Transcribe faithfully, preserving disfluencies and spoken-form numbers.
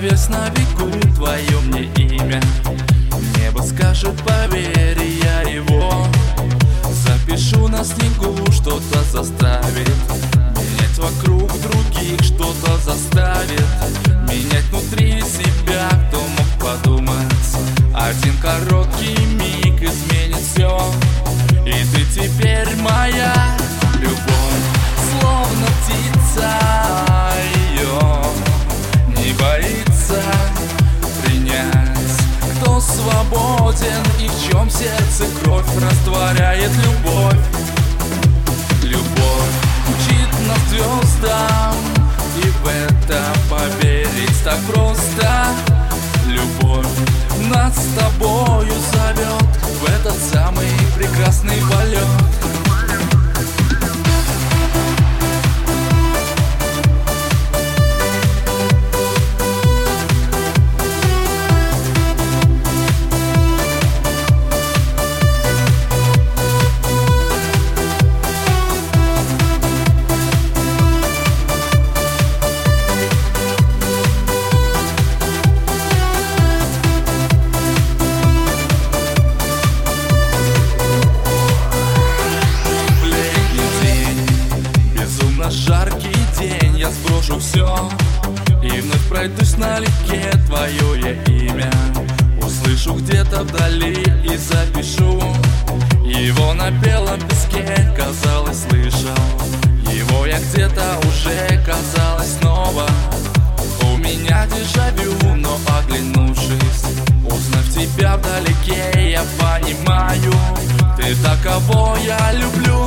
повесь на веку твое мне имя. Небо скажет, поверь, я его запишу на снегу, что-то заставит менять вокруг других, что-то заставит менять внутри себя. Кто мог подумать, один короткий миг изменит все. И ты теперь моя любовь, словно птица, ее не боится принять. Кто свободен и в чем сердце кровь растворяет любовь. Любовь учит нас звездам, и в это поверить так просто. Любовь нас с тобою зовет в этот самый прекрасный полет. Жаркий день, я сброшу все и вновь пройдусь налегке твое я имя. Услышу где-то вдали и запишу его на белом песке. Казалось, слышал его я где-то уже, казалось, снова у меня дежавю. Но оглянувшись, узнав тебя вдалеке, я понимаю, ты та, кого я люблю.